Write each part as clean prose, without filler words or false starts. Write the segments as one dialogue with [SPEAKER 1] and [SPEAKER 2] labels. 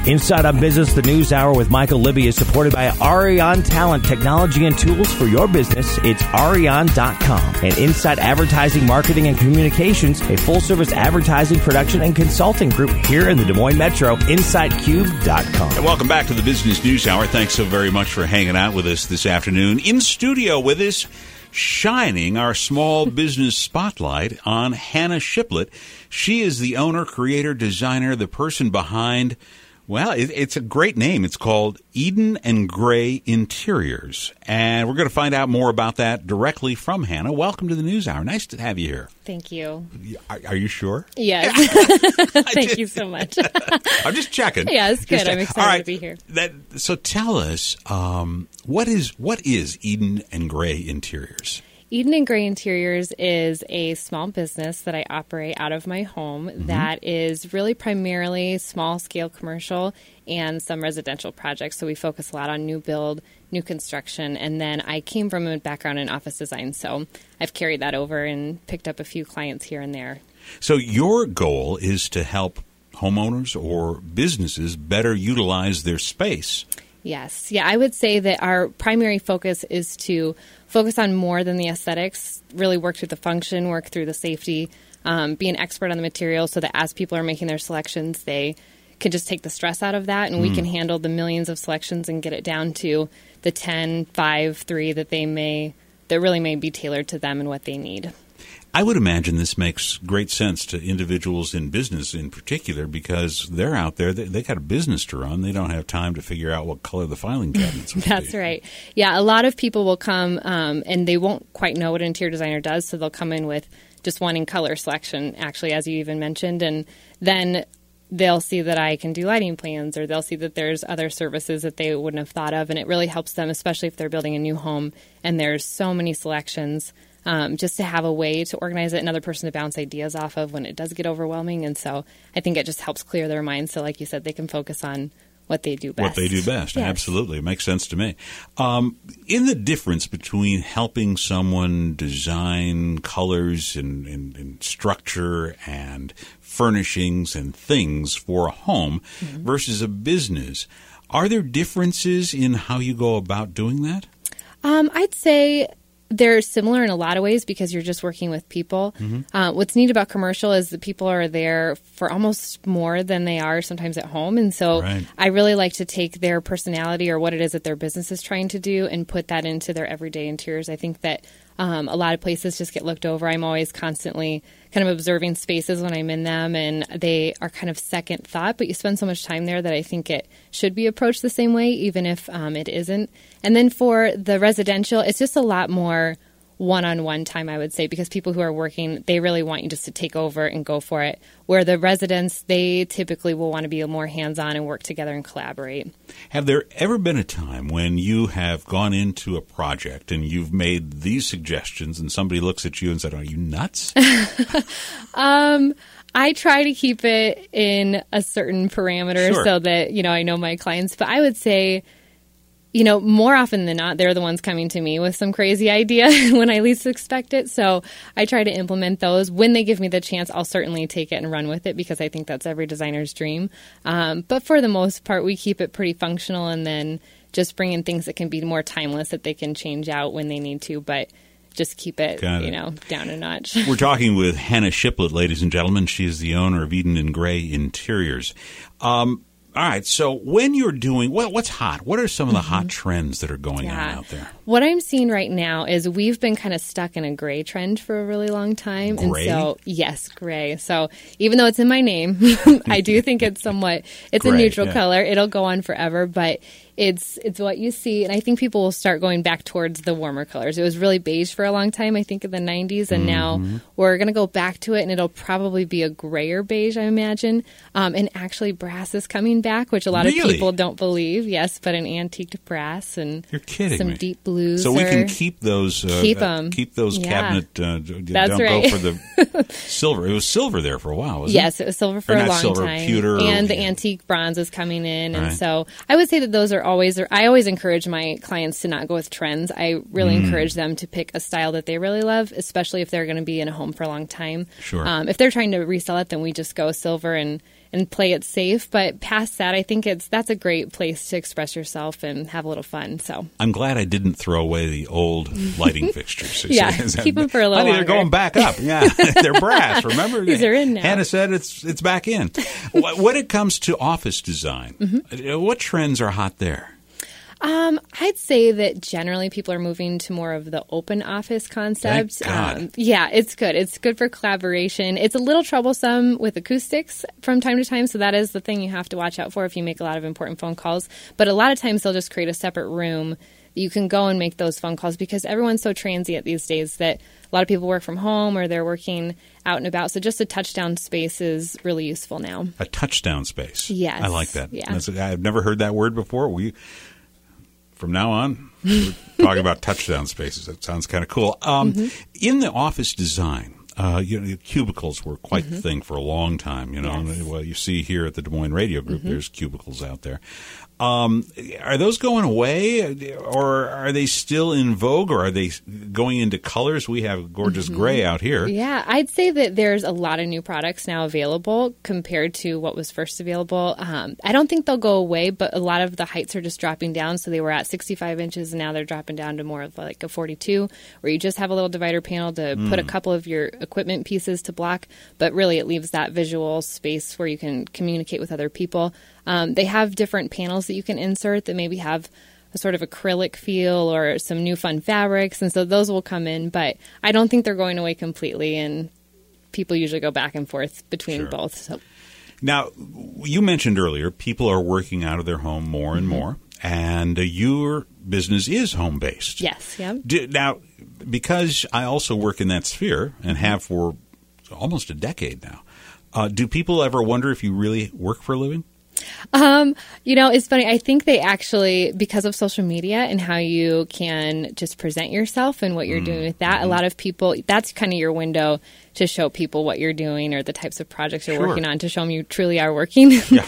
[SPEAKER 1] Inside on Business, the News Hour with Michael Libby is supported by Arion Talent, technology and tools for your business. It's Arion.com. And Inside Advertising, Marketing, and Communications, a full-service advertising, production, and consulting group here in the Des Moines Metro, InsideCube.com.
[SPEAKER 2] And welcome back to the Business News Hour. Thanks so very much for hanging out with us this afternoon. In studio with us, shining our small business spotlight on Hannah Shiplet. She is the owner, creator, designer, the person behind... Well, it's a great name. It's called Eden and Gray Interiors. And we're going to find out more about that directly from Hannah. Welcome to the News Hour. Nice to have you here.
[SPEAKER 3] Thank you.
[SPEAKER 2] Are you sure?
[SPEAKER 3] Yes. Thank you so much.
[SPEAKER 2] I'm just checking.
[SPEAKER 3] Yeah, it's good. I'm excited to be here.
[SPEAKER 2] So tell us, what is Eden and Gray Interiors?
[SPEAKER 3] Eden and Gray Interiors is a small business that I operate out of my home that is really primarily small-scale commercial and some residential projects. So we focus a lot on new build, new construction, and then I came from a background in office design, so I've carried that over and picked up a few clients here and there.
[SPEAKER 2] So your goal is to help homeowners or businesses better utilize their space.
[SPEAKER 3] Yes. Yeah, I would say that our primary focus is to focus on more than the aesthetics, really work through the function, work through the safety, be an expert on the material so that as people are making their selections, they can just take the stress out of that, and we can handle the millions of selections and get it down to the 10, 5, 3 that really may be tailored to them and what they need.
[SPEAKER 2] I would imagine this makes great sense to individuals in business in particular because they're out there, they got a business to run. They don't have time to figure out what color the filing cabinets would be.
[SPEAKER 3] That's right. Yeah, a lot of people will come and they won't quite know what an interior designer does, so they'll come in with just wanting color selection, actually, as you even mentioned, and then they'll see that I can do lighting plans, or they'll see that there's other services that they wouldn't have thought of, and it really helps them, especially if they're building a new home and there's so many selections. Just to have a way to organize it, another person to bounce ideas off of when it does get overwhelming. And so I think it just helps clear their minds. So like you said, they can focus on what they do best.
[SPEAKER 2] What they do best.
[SPEAKER 3] Yes.
[SPEAKER 2] Absolutely. It makes sense to me. In the difference between helping someone design colors and structure and furnishings and things for a home versus a business, are there differences in how you go about doing that?
[SPEAKER 3] I'd say they're similar in a lot of ways because you're just working with people. What's neat about commercial is that people are there for almost more than they are sometimes at home. And so I really like to take their personality or what it is that their business is trying to do and put that into their everyday interiors. I think that a lot of places just get looked over. I'm always constantly kind of observing spaces when I'm in them, and they are kind of second thought, but you spend so much time there that I think it should be approached the same way, even if it isn't. And then for the residential, it's just a lot more one-on-one time, I would say, because people who are working, they really want you just to take over and go for it. Where the residents, they typically will want to be more hands-on and work together and collaborate.
[SPEAKER 2] Have there ever been a time when you have gone into a project and you've made these suggestions and somebody looks at you and said, "Are you nuts?"
[SPEAKER 3] I try to keep it in a certain parameter so that, I know my clients. But I would say, more often than not, they're the ones coming to me with some crazy idea when I least expect it. So I try to implement those. When they give me the chance, I'll certainly take it and run with it because I think that's every designer's dream. But for the most part, we keep it pretty functional and then just bring in things that can be more timeless that they can change out when they need to. But just keep it, down a notch.
[SPEAKER 2] We're talking with Hannah Shiplet, ladies and gentlemen. She is the owner of Eden and Gray Interiors. All right, so when you're doing, what's hot? What are some of the hot trends that are going on out there?
[SPEAKER 3] What I'm seeing right now is we've been kind of stuck in a gray trend for a really long time.
[SPEAKER 2] Gray?
[SPEAKER 3] And so, yes, gray. So even though it's in my name, I do think it's gray, a neutral color. It'll go on forever, but it's what you see. And I think people will start going back towards the warmer colors. It was really beige for a long time, I think, in the 90s. And now we're going to go back to it, and it'll probably be a grayer beige, I imagine. And actually, brass is coming back, which a lot of people don't believe. Yes, but an antiqued brass and
[SPEAKER 2] You're kidding
[SPEAKER 3] some
[SPEAKER 2] me.
[SPEAKER 3] Deep blues.
[SPEAKER 2] So we can keep those.
[SPEAKER 3] Keep them.
[SPEAKER 2] Keep those cabinet.
[SPEAKER 3] That's
[SPEAKER 2] don't
[SPEAKER 3] right.
[SPEAKER 2] go for the silver. It was silver there for a while, wasn't it?
[SPEAKER 3] Yes, it was silver for a long time.
[SPEAKER 2] Pewter.
[SPEAKER 3] And the antique bronze is coming in. And so I would say that those are I always encourage my clients to not go with trends. I really encourage them to pick a style that they really love, especially if they're going to be in a home for a long time.
[SPEAKER 2] Sure.
[SPEAKER 3] If they're trying to resell it, then we just go silver and play it safe. But past that, I think that's a great place to express yourself and have a little fun. So
[SPEAKER 2] I'm glad I didn't throw away the old lighting fixtures.
[SPEAKER 3] Yeah, keep them for a little
[SPEAKER 2] longer.
[SPEAKER 3] They're
[SPEAKER 2] going back up. Yeah, they're brass. Remember,
[SPEAKER 3] these are in now.
[SPEAKER 2] Hannah said it's back in. When it comes to office design, what trends are hot there?
[SPEAKER 3] I'd say that generally people are moving to more of the open office concept.
[SPEAKER 2] Thank God.
[SPEAKER 3] Yeah, it's good. It's good for collaboration. It's a little troublesome with acoustics from time to time, so that is the thing you have to watch out for if you make a lot of important phone calls. But a lot of times they'll just create a separate room. You can go and make those phone calls because everyone's so transient these days that a lot of people work from home or they're working out and about. So just a touchdown space is really useful now.
[SPEAKER 2] A touchdown space.
[SPEAKER 3] Yes.
[SPEAKER 2] I like that.
[SPEAKER 3] Yeah.
[SPEAKER 2] I've never heard that word before. From now on, we're talking about touchdown spaces. That sounds kind of cool. In the office design, cubicles were quite the thing for a long time.
[SPEAKER 3] Yes.
[SPEAKER 2] Well, you see here at the Des Moines Radio Group, there's cubicles out there. Are those going away, or are they still in vogue, or are they going into colors? We have gorgeous gray out here.
[SPEAKER 3] Yeah, I'd say that there's a lot of new products now available compared to what was first available. I don't think they'll go away, but a lot of the heights are just dropping down. So they were at 65 inches, and now they're dropping down to more of like a 42, where you just have a little divider panel to put a couple of your equipment pieces to block, but really it leaves that visual space where you can communicate with other people. They have different panels that you can insert that maybe have a sort of acrylic feel or some new fun fabrics, and so those will come in, but I don't think they're going away completely, and people usually go back and forth between both. So.
[SPEAKER 2] Now, you mentioned earlier people are working out of their home more and more, and your business is home-based.
[SPEAKER 3] Yes, yeah.
[SPEAKER 2] Now, because I also work in that sphere and have for almost a decade now, do people ever wonder if you really work for a living?
[SPEAKER 3] It's funny. I think they actually, because of social media and how you can just present yourself and what you're doing with that, a lot of people, that's kind of your window to show people what you're doing or the types of projects you're working on, to show them you truly are working.
[SPEAKER 2] Yeah.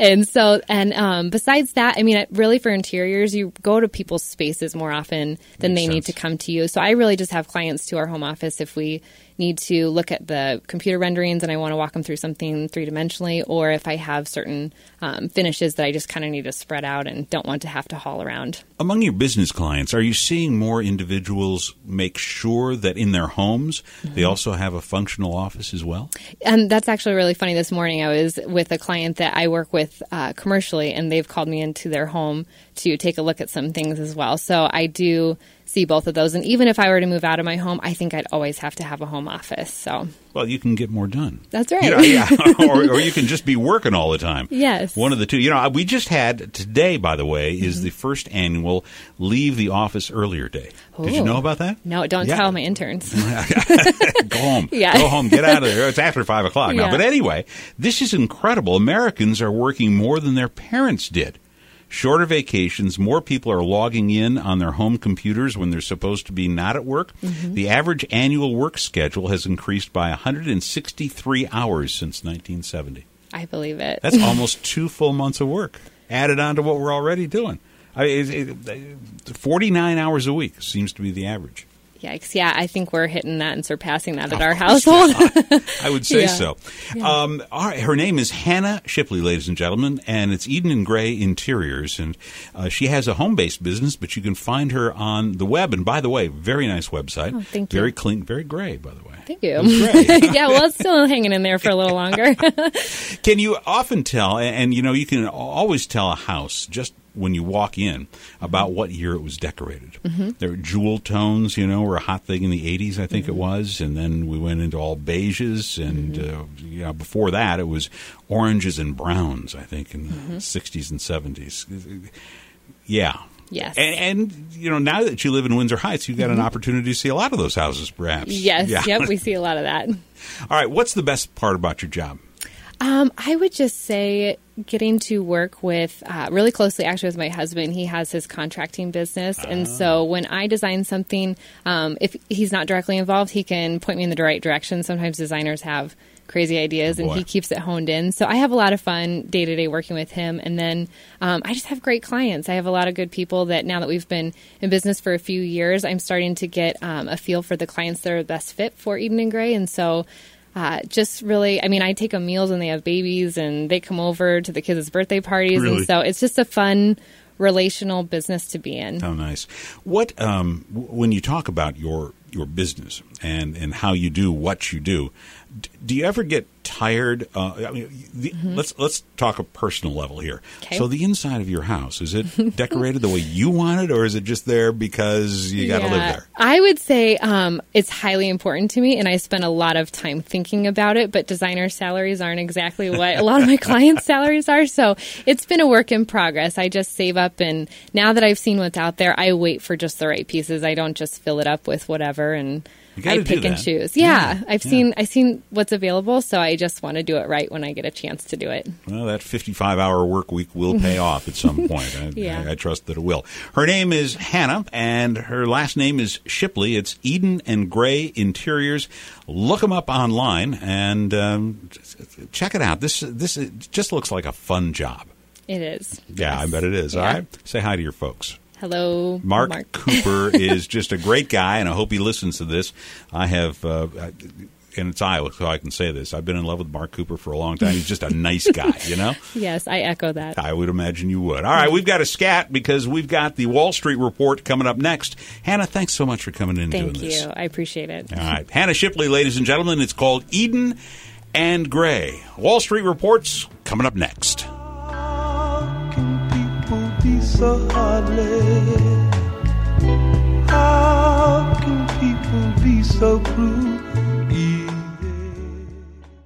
[SPEAKER 3] And besides that, I mean, really for interiors, you go to people's spaces more often than they need to come to you. So I really just have clients to our home office if we need to look at the computer renderings and I want to walk them through something three-dimensionally, or if I have certain finishes that I just kind of need to spread out and don't want to have to haul around.
[SPEAKER 2] Among your business clients, are you seeing more individuals make sure that in their homes they also have a functional office as well?
[SPEAKER 3] And that's actually really funny. This morning I was with a client that I work with commercially, and they've called me into their home to take a look at some things as well. So I do see both of those. And even if I were to move out of my home, I think I'd always have to have a home office. So,
[SPEAKER 2] well, you can get more done.
[SPEAKER 3] That's right.
[SPEAKER 2] or you can just be working all the time.
[SPEAKER 3] Yes.
[SPEAKER 2] One of the two. We just had today, by the way, is the first annual Leave the Office Earlier Day. Ooh. Did you know about that?
[SPEAKER 3] No, don't tell my interns.
[SPEAKER 2] Go home.
[SPEAKER 3] Yeah.
[SPEAKER 2] Go home. Get out of there. It's after 5 o'clock now. But anyway, this is incredible. Americans are working more than their parents did. Shorter vacations, more people are logging in on their home computers when they're supposed to be not at work. The average annual work schedule has increased by 163 hours since 1970.
[SPEAKER 3] I believe it.
[SPEAKER 2] That's almost 2 full months of work added on to what we're already doing. 49 hours a week seems to be the average.
[SPEAKER 3] Yikes. Yeah, I think we're hitting that and surpassing that at our household.
[SPEAKER 2] I would say so. Yeah. All right, her name is Hannah Shipley, ladies and gentlemen, and it's Eden and Gray Interiors. And she has a home-based business, but you can find her on the web. And by the way, very nice website.
[SPEAKER 3] Oh, thank you.
[SPEAKER 2] Very clean, very gray, by the way.
[SPEAKER 3] Thank you. Yeah, well, it's still hanging in there for a little longer.
[SPEAKER 2] Can you often tell, and you can always tell a house just when you walk in about what year it was decorated. There were jewel tones, were a hot thing in the 80s, I think it was, and then we went into all beiges, and before that it was oranges and browns, I think, in the 60s and 70s. Yeah.
[SPEAKER 3] Yes.
[SPEAKER 2] And now that you live in Windsor Heights, you've got an opportunity to see a lot of those houses, perhaps.
[SPEAKER 3] Yes.
[SPEAKER 2] Yeah.
[SPEAKER 3] Yep, we see a lot of that.
[SPEAKER 2] All right, what's the best part about your job?
[SPEAKER 3] I would just say getting to work with really closely, actually, with my husband. He has his contracting business. And so when I design something, if he's not directly involved, he can point me in the right direction. Sometimes designers have crazy ideas, and he keeps it honed in. So I have a lot of fun day to day working with him. And then I just have great clients. I have a lot of good people that now that we've been in business for a few years, I'm starting to get a feel for the clients that are best fit for Eden and Gray. And so just really, I mean, I take them meals when they have babies, and they come over to the kids' birthday parties.
[SPEAKER 2] Really?
[SPEAKER 3] And so it's just a fun relational business to be in.
[SPEAKER 2] Oh, nice. What when you talk about your business and how you do what you do, do you ever get tired? Let's talk a personal level here.
[SPEAKER 3] Okay.
[SPEAKER 2] So the inside of your house, is it decorated the way you want it, or is it just there because you got to live there?
[SPEAKER 3] I would say it's highly important to me, and I spend a lot of time thinking about it, but designer salaries aren't exactly what a lot of my clients' salaries are, so it's been a work in progress. I just save up, and now that I've seen what's out there, I wait for just the right pieces. I don't just fill it up with whatever, and I pick and choose. Yeah. I've seen what's available, so I just want to do it right when I get a chance to do it.
[SPEAKER 2] Well, that 55-hour work week will pay off at some point. I trust that it will. Her name is Hannah, and her last name is Shipley. It's Eden and Gray Interiors. Look them up online and check it out. This just looks like a fun job.
[SPEAKER 3] It is.
[SPEAKER 2] Yeah, yes. I bet it is. Yeah. All right. Say hi to your folks.
[SPEAKER 3] Hello,
[SPEAKER 2] Mark Cooper is just a great guy, and I hope he listens to this. I have, and it's Iowa, so I can say this. I've been in love with Mark Cooper for a long time. He's just a nice guy, you know?
[SPEAKER 3] Yes, I echo that.
[SPEAKER 2] I would imagine you would. All right, we've got a scat because we've got the Wall Street Report coming up next. Hannah, thanks so much for coming in and doing this.
[SPEAKER 3] Thank you. I appreciate it.
[SPEAKER 2] All right. Hannah Shipley, ladies and gentlemen. It's called Eden and Gray. Wall Street Report's coming up next.
[SPEAKER 4] So heartless. How can people be so cruel?